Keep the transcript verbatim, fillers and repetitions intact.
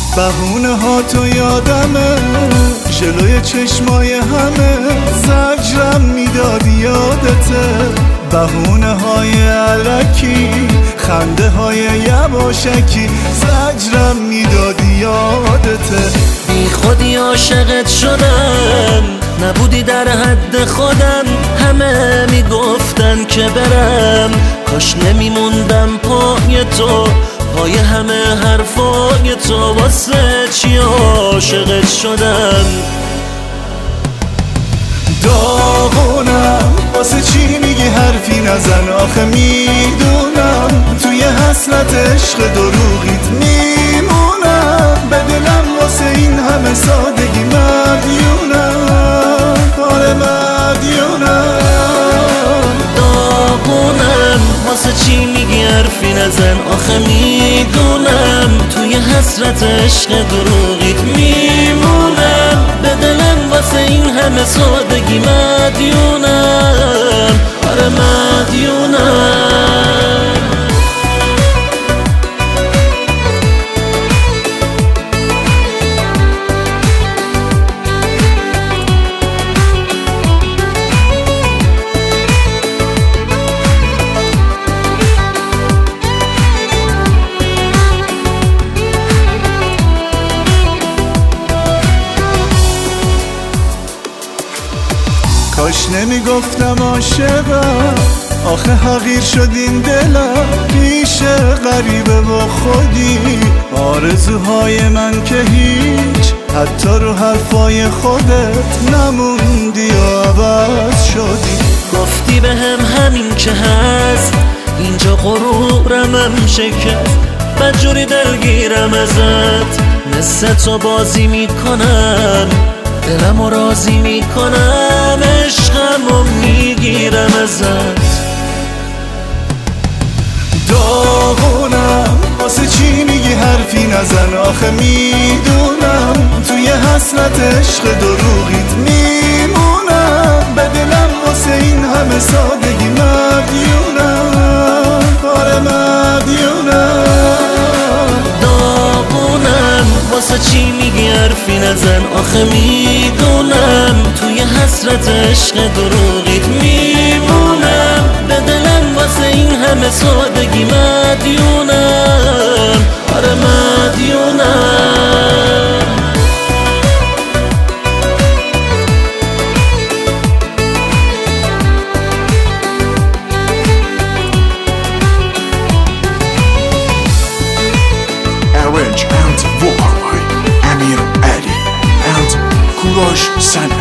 بهونه ها تو یادمه، جلوی چشمای همه زجرم میدادی یادته. بهونه های علکی، خنده های یواشکی زجرم میدادی یادته. بی خودی عاشقت شدم، نبودی در حد خودم. همه میگفتن که برم، کاش نمیموندم پای تو، پای همه حرفای تو. واسه چی عاشقت شدم؟ داغونم، واسه چی میگی حرفی نزن؟ آخه میدونم توی حسرت عشق دروغیت میمونم. به دلم واسه این همه سادگی مدیونم، آره مدیونم. داغونم، واسه چی میگی حرفی نزن؟ آخه میدونم توی حسرت عشق دروغیت میمونم. به دلم واسه این همه سادگی مدیونم، آره مدیونم. کاش نمیگفتم عاشقم، آخه حقیر شد این دلم. پیش غریبه و خودی آرزوهای من که هیچ، حتی رو حرفای خودت نموندی و عوض شدی. گفتی به هم همین که هست، اینجا غرورم هم شکست. بدجوری دلگیرم ازت، مثل تو بازی میکنم، دلم رو راضی میکنم، عشقم رو میگیرم ازت. داغونم، واسه چی میگی حرفی نزن؟ آخه میدونم توی حسرت عشق دروغیت میمونم. به دلم واسه این همه سادگی مدیونم، آره مدیونم. داغونم، واسه چی میگی حرفی نزن؟ آخه میدونم توی حسرت عشق دروغیت میمونم. به دلم واسه این همه سادگی مدیونم، آره مدیونم. Arrange and vocal by Amir Ali and Kurosh San